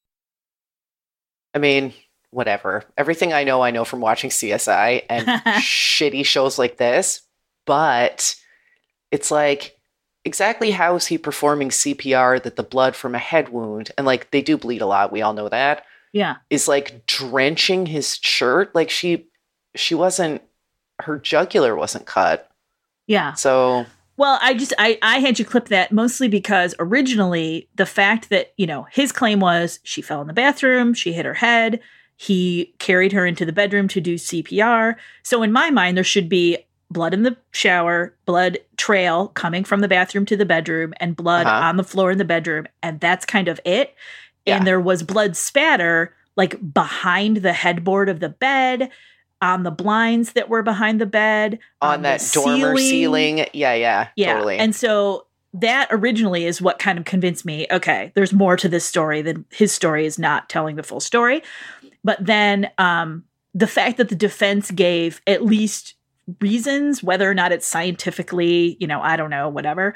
I mean, whatever. Everything I know from watching CSI and shitty shows like this. But it's like, exactly how is he performing CPR that the blood from a head wound, and like they do bleed a lot, we all know that, is like drenching his shirt? Like she wasn't, her jugular wasn't cut. Yeah. So, well, I had you clip that mostly because originally the fact that, you know, his claim was she fell in the bathroom, she hit her head, he carried her into the bedroom to do CPR. So in my mind, there should be blood in the shower, blood trail coming from the bathroom to the bedroom, and blood on the floor in the bedroom. And that's kind of it. Yeah. And there was blood spatter like behind the headboard of the bed, on the blinds that were behind the bed, on that dormer ceiling. Yeah, totally. And so that originally is what kind of convinced me, okay, there's more to this story than his story is not telling the full story. But then the fact that the defense gave at least reasons, whether or not it's scientifically, you know, I don't know, whatever,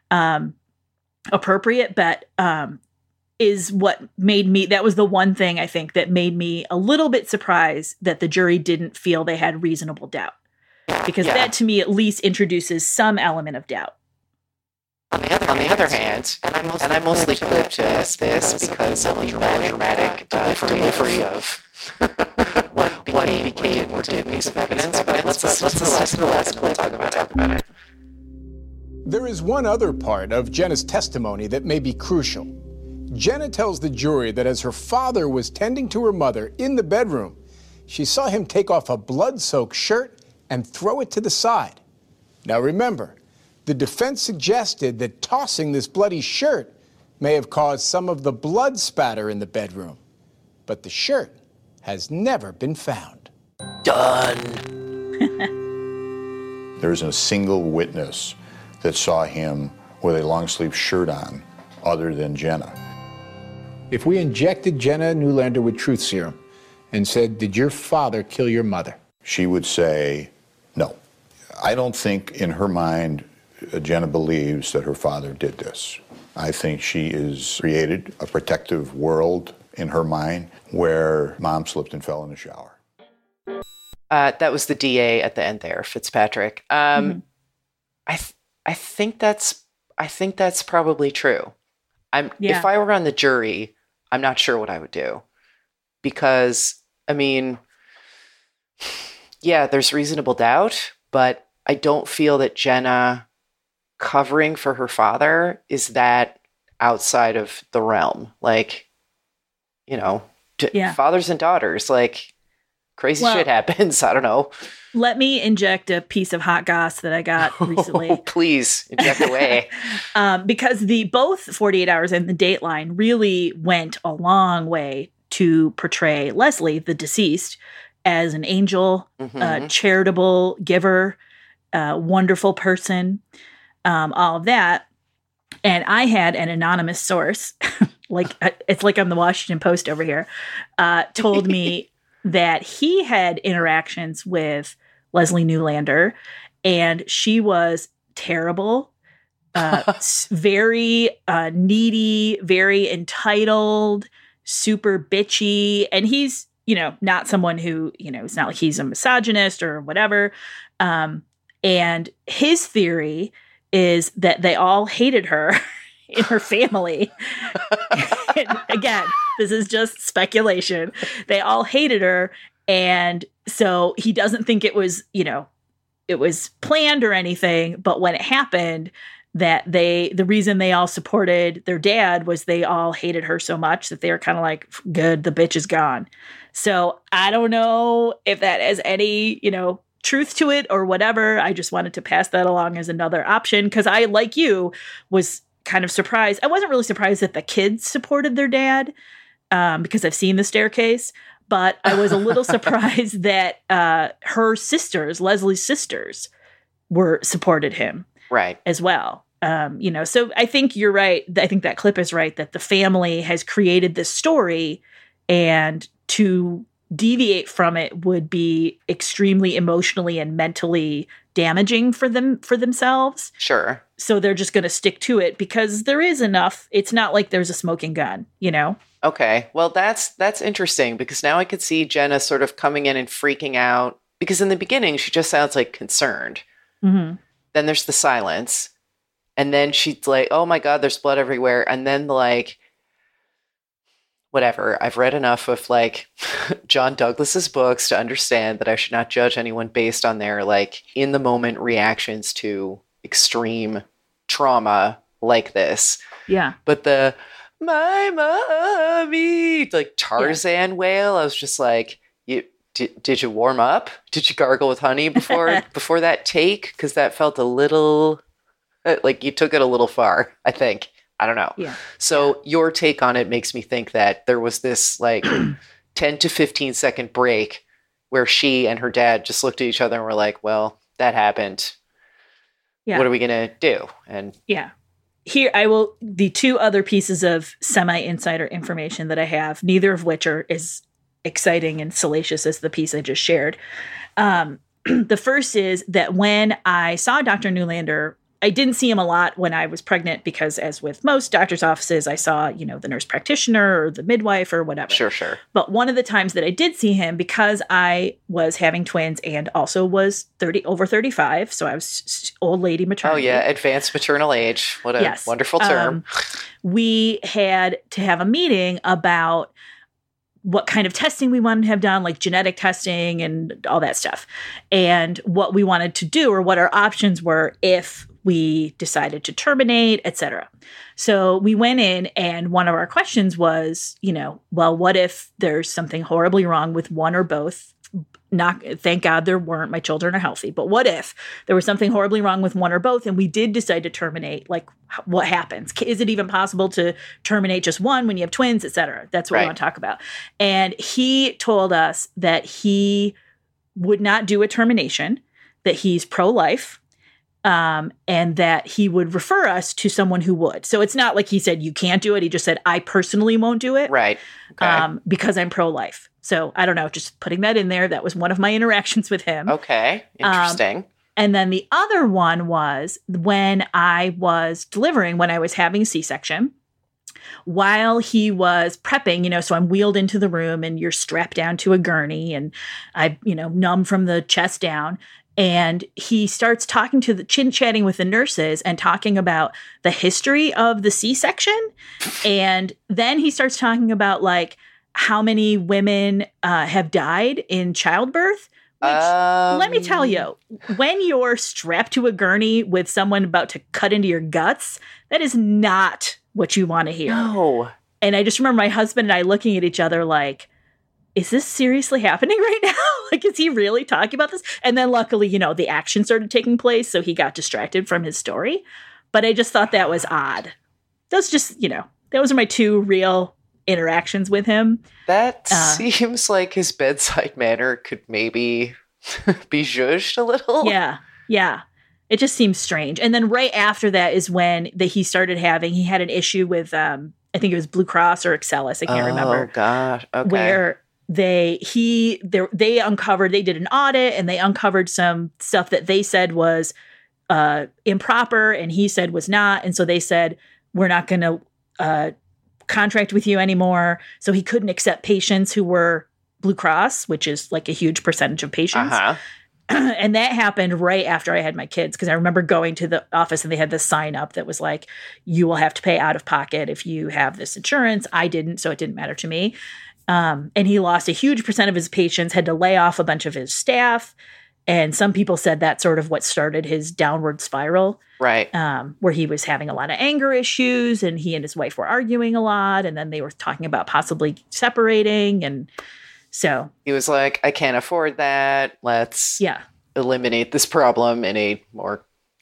appropriate, but is what made me, that was the one thing I think that made me a little bit surprised that the jury didn't feel they had reasonable doubt. Because that to me at least introduces some element of doubt. On the other hand, and I mostly clipped this because of the dramatic delivery of what became an important piece of evidence, but let's listen to the last clip and talk about it. There is one other part of Jenna's testimony that may be crucial. Jenna tells the jury that as her father was tending to her mother in the bedroom, she saw him take off a blood-soaked shirt and throw it to the side. Now remember, the defense suggested that tossing this bloody shirt may have caused some of the blood spatter in the bedroom, but the shirt has never been found. Done. There isn't a single witness that saw him with a long-sleeve shirt on other than Jenna. If we injected Jenna Newlander with truth serum and said, did your father kill your mother? She would say no. I don't think in her mind Jenna believes that her father did this. I think she has created a protective world in her mind where mom slipped and fell in the shower. That was the DA at the end there, Fitzpatrick. I think that's probably true. If I were on the jury, I'm not sure what I would do, because I mean, yeah, there's reasonable doubt, but I don't feel that Jenna covering for her father, is that outside of the realm? Like, you know, fathers and daughters, like crazy shit happens. I don't know. Let me inject a piece of hot goss that I got recently. Oh, please inject away. Because both 48 Hours and The Dateline really went a long way to portray Leslie, the deceased, as an angel, charitable giver, wonderful person, all of that. And I had an anonymous source, like it's like I'm the Washington Post over here, told me that he had interactions with Leslie Newlander, and she was terrible, very needy, very entitled, super bitchy. And he's, you know, not someone who, you know, it's not like he's a misogynist or whatever. And his theory is that they all hated her in her family. And again, this is just speculation. They all hated her. And so he doesn't think it was, you know, it was planned or anything. But when it happened, that the reason they all supported their dad was they all hated her so much that they were kind of like, good, the bitch is gone. So I don't know if that has any, you know, truth to it or whatever. I just wanted to pass that along as another option because I, like you, was kind of surprised. I wasn't really surprised that the kids supported their dad because I've seen The Staircase, but I was a little surprised that her sisters, Leslie's sisters, supported him as well. You know, so I think you're right. I think that clip is right, that the family has created this story, and to deviate from it would be extremely emotionally and mentally damaging for themselves. Sure. So they're just going to stick to it because there is enough. It's not like there's a smoking gun, you know? Okay. Well, that's interesting because now I could see Jenna sort of coming in and freaking out because in the beginning she just sounds like concerned. Mm-hmm. Then there's the silence. And then she's like, oh my God, there's blood everywhere. And then like, whatever. I've read enough of like John Douglas's books to understand that I should not judge anyone based on their like in the moment reactions to extreme trauma like this. Yeah. But the my mommy like Tarzan wail, I was just like, did you warm up? Did you gargle with honey before that take? Because that felt a little like you took it a little far, I think. I don't know. Yeah. So your take on it makes me think that there was this like 10 to 15 second break where she and her dad just looked at each other and were like, well, that happened. Yeah. What are we going to do? And yeah. Here, the two other pieces of semi-insider information that I have, neither of which are as exciting and salacious as the piece I just shared. The first is that when I saw Dr. Newlander, I didn't see him a lot when I was pregnant because, as with most doctor's offices, I saw, you know, the nurse practitioner or the midwife or whatever. Sure. But one of the times that I did see him, because I was having twins and also was over 35, so I was old lady maternity. Oh, yeah, advanced maternal age. What a wonderful term. We had to have a meeting about what kind of testing we wanted to have done, like genetic testing and all that stuff, and what we wanted to do or what our options were if we decided to terminate, etc. So we went in, and one of our questions was, you know, well, what if there's something horribly wrong with one or both? Thank God there weren't. My children are healthy. But what if there was something horribly wrong with one or both, and we did decide to terminate? Like, what happens? Is it even possible to terminate just one when you have twins, etc.? That's what we want to talk about. And he told us that he would not do a termination, that he's pro-life, and that he would refer us to someone who would. So it's not like he said, you can't do it. He just said, I personally won't do it. Right. Okay. Because I'm pro-life. So I don't know, just putting that in there. That was one of my interactions with him. Okay. Interesting. And then the other one was when I was delivering, when I was having a C-section, while he was prepping, you know, so I'm wheeled into the room and you're strapped down to a gurney and I, you know, numb from the chest down. And he starts talking to chatting with the nurses and talking about the history of the C-section. And then he starts talking about like how many women have died in childbirth Let me tell you, when you're strapped to a gurney with someone about to cut into your guts, that is not what you want to hear. No. And I just remember my husband and I looking at each other like, is this seriously happening right now? Like, is he really talking about this? And then luckily, the action started taking place, so he got distracted from his story. But I just thought that was odd. Those just, those are my two real interactions with him. That seems like his bedside manner could maybe be zhuzhed a little. Yeah. It just seems strange. And then right after that is when he had an issue with, I think it was Blue Cross or Excellus, I can't remember. Oh, gosh. Okay. Where they did an audit and they uncovered some stuff that they said was improper and he said was not. And so they said, we're not going to contract with you anymore. So he couldn't accept patients who were Blue Cross, which is like a huge percentage of patients. And that happened right after I had my kids, because I remember going to the office and they had this sign up that was like, you will have to pay out of pocket if you have this insurance. I didn't, so it didn't matter to me. And he lost a huge percent of his patients, had to lay off a bunch of his staff. And some people said that's sort of what started his downward spiral. Right. Where he was having a lot of anger issues and he and his wife were arguing a lot. And then they were talking about possibly separating. And so he was like, I can't afford that. Let's eliminate this problem in a more,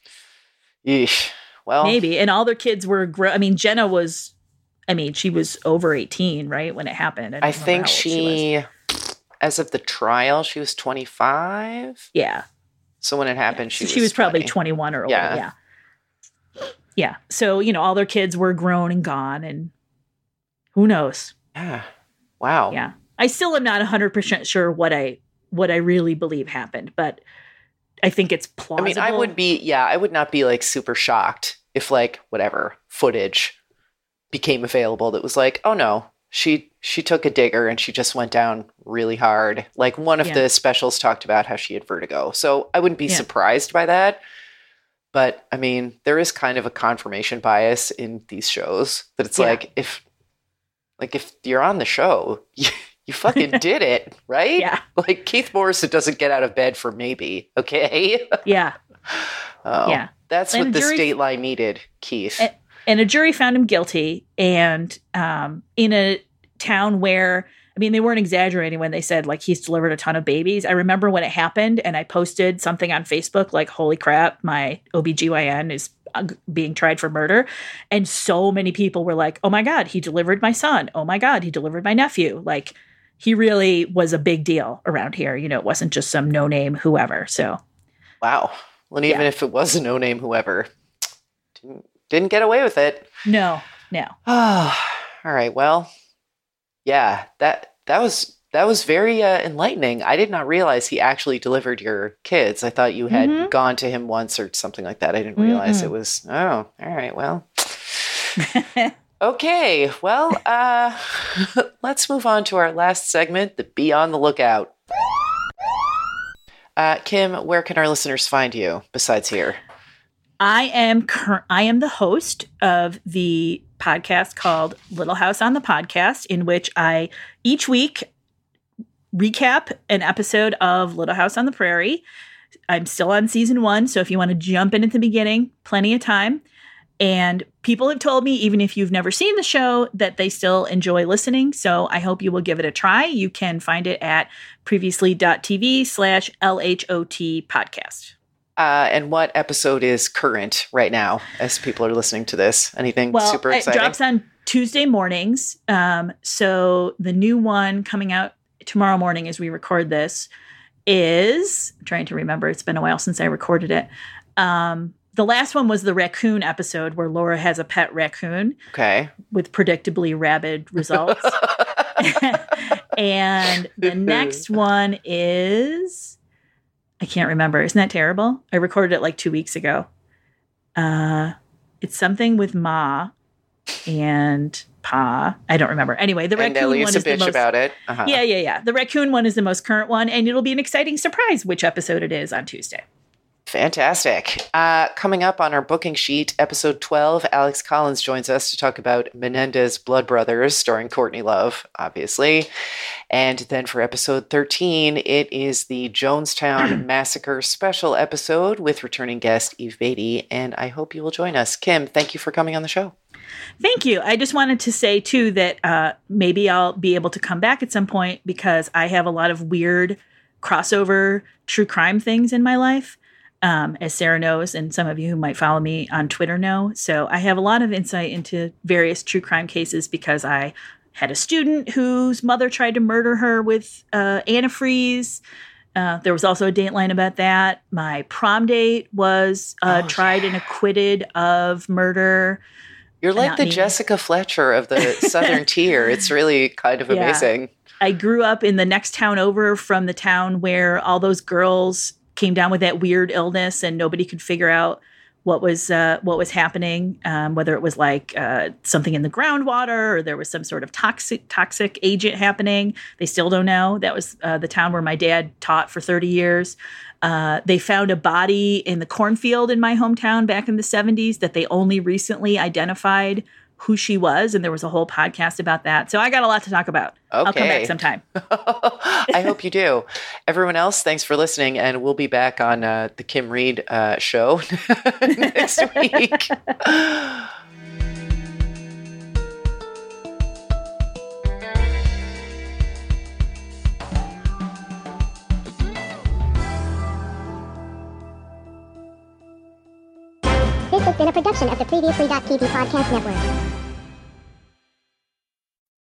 maybe. And all their kids were, Jenna was, she was over 18, right? When it happened. I think she as of the trial, she was 25. Yeah. So when it happened, she was probably 21 or older. Yeah. So, all their kids were grown and gone and who knows? Yeah. Wow. Yeah. I still am not 100% sure what I really believe happened, but I think it's plausible. I would not be like super shocked if like whatever footage became available that was like, oh no, she took a digger and she just went down really hard. Like one of the specials talked about how she had vertigo. So I wouldn't be surprised by that. But there is kind of a confirmation bias in these shows that it's like if you're on the show, you fucking did it, right? Yeah. Like Keith Morrison doesn't get out of bed for maybe, okay? Yeah. Yeah. That's what the state line needed, Keith. And a jury found him guilty. And in a town where, they weren't exaggerating when they said, like, he's delivered a ton of babies. I remember when it happened and I posted something on Facebook like, holy crap, my OBGYN is being tried for murder. And so many people were like, oh my God, he delivered my son. Oh my God, he delivered my nephew. Like, he really was a big deal around here. It wasn't just some no-name whoever. So, wow. Well, and even if it was a no-name whoever, didn't get away with it. No. All right. Well, yeah, that was very enlightening. I did not realize he actually delivered your kids. I thought you had gone to him once or something like that. I didn't realize it was. Oh, all right. Well. Okay, well, let's move on to our last segment, the Be on the Lookout. Kim, where can our listeners find you besides here? I am the host of the podcast called Little House on the Podcast, in which I each week recap an episode of Little House on the Prairie. I'm still on season 1, so if you want to jump in at the beginning, plenty of time. And people have told me, even if you've never seen the show, that they still enjoy listening. So I hope you will give it a try. You can find it at previously.tv/LHOT podcast. And what episode is current right now as people are listening to this? Anything super exciting? It drops on Tuesday mornings. So the new one coming out tomorrow morning as we record this is, I'm trying to remember, it's been a while since I recorded it. The last one was the raccoon episode where Laura has a pet raccoon. Okay. With predictably rabid results. And the next one is, I can't remember. Isn't that terrible? I recorded it like 2 weeks ago. It's something with Ma and Pa. I don't remember. Anyway, the raccoon one is the most. About it. Yeah. The raccoon one is the most current one, and it'll be an exciting surprise which episode it is on Tuesday. Fantastic. Coming up on our booking sheet, episode 12, Alex Collins joins us to talk about Menendez Blood Brothers, starring Courtney Love, obviously. And then for episode 13, it is the Jonestown Massacre special episode with returning guest Eve Beatty. And I hope you will join us. Kim, thank you for coming on the show. Thank you. I just wanted to say, too, that maybe I'll be able to come back at some point because I have a lot of weird crossover true crime things in my life, as Sarah knows, and some of you who might follow me on Twitter know. So I have a lot of insight into various true crime cases because I had a student whose mother tried to murder her with antifreeze. There was also a Dateline about that. My prom date was tried and acquitted of murder. You're like the Jessica Fletcher of the Southern Tier. It's really kind of amazing. I grew up in the next town over from the town where all those girls came down with that weird illness and nobody could figure out what was happening, whether it was like something in the groundwater or there was some sort of toxic agent happening. They still don't know. That was the town where my dad taught for 30 years. They found a body in the cornfield in my hometown back in the 70s that they only recently identified who she was, and there was a whole podcast about that. So I got a lot to talk about. Okay. I'll come back sometime. I hope you do. Everyone else, thanks for listening, and we'll be back on the Kim Reed show next week. This has been a production of the Previously.tv Podcast Network.